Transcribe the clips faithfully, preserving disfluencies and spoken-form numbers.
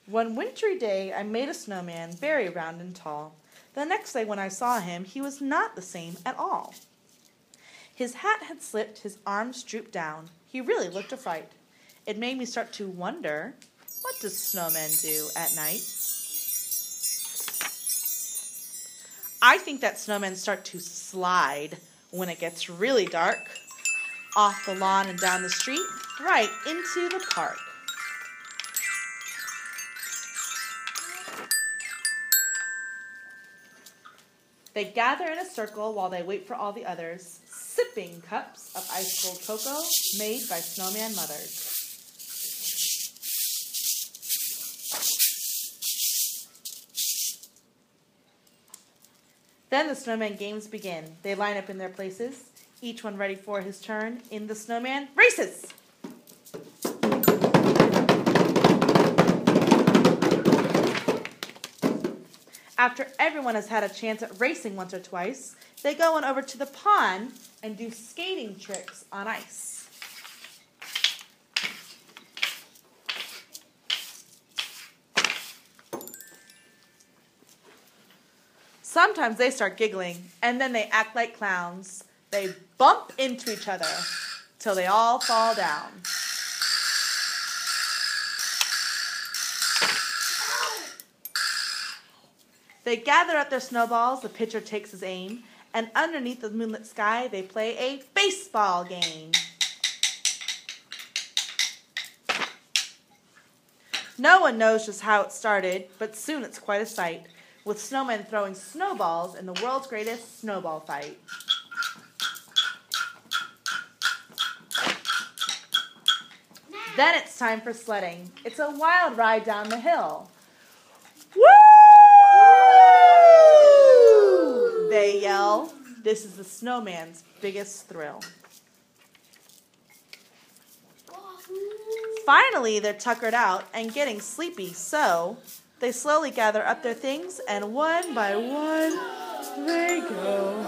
One wintry day I made a snowman very round and tall. The next day when I saw him, he was not the same at all. His hat had slipped, his arms drooped down. He really looked a fright. It made me start to wonder, what does snowmen do at night? I think that snowmen start to slide when it gets really dark, off the lawn and down the street, right into the park. They gather in a circle while they wait for all the others, sipping cups of ice-cold cocoa made by snowman mothers. Then the snowman games begin. They line up in their places, each one ready for his turn in the snowman races. After everyone has had a chance at racing once or twice, they go on over to the pond and do skating tricks on ice. Sometimes they start giggling, and then they act like clowns. They bump into each other till they all fall down. They gather up their snowballs, the pitcher takes his aim, and underneath the moonlit sky, they play a baseball game. No one knows just how it started, but soon it's quite a sight, with snowmen throwing snowballs in the world's greatest snowball fight. Then it's time for sledding. It's a wild ride down the hill. Woo! They yell. This is the snowman's biggest thrill. Finally, they're tuckered out and getting sleepy, so they slowly gather up their things, and one by one, they go.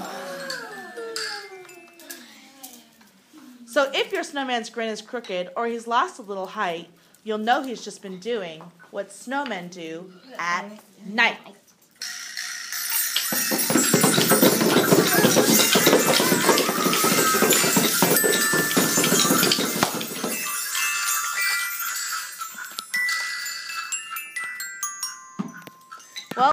So if your snowman's grin is crooked or he's lost a little height, you'll know he's just been doing what snowmen do at night.